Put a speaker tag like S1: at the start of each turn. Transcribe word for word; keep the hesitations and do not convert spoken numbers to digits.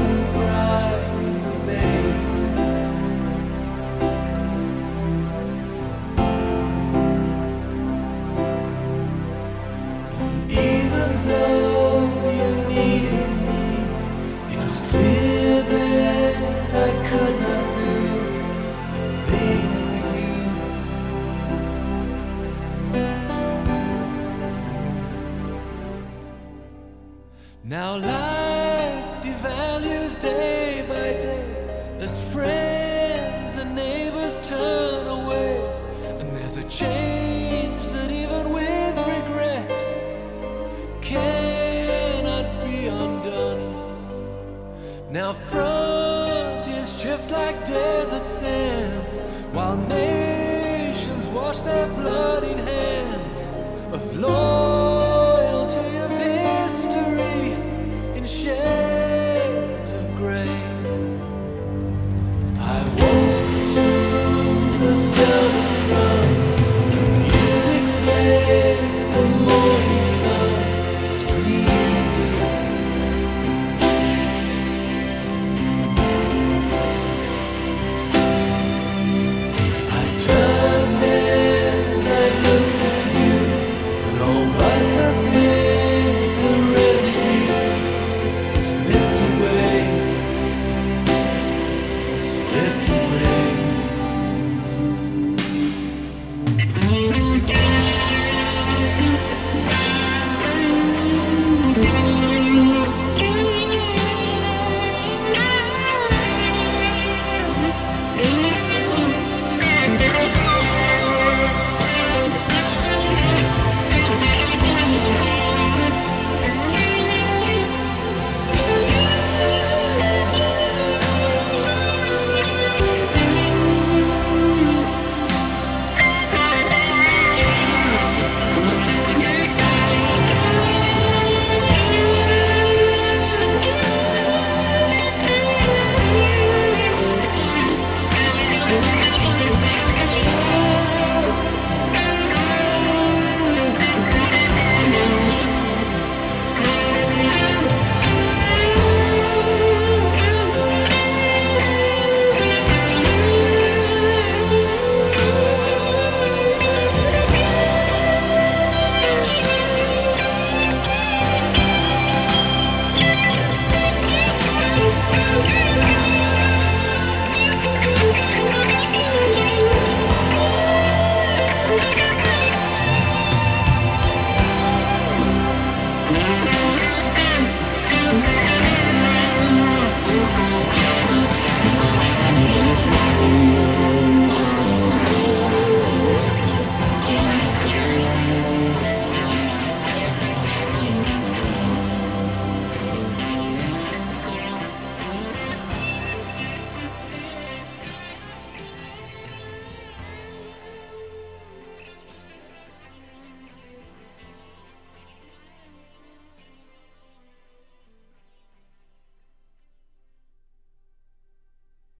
S1: pride remain. And even though you needed me, it was clear that I could not do a thing for you. Now life devalues day by day as friends and neighbors turn away, and there's a change that even with regret cannot be undone. Now frontiers shift like desert sands, while nations wash their bloodied hands of law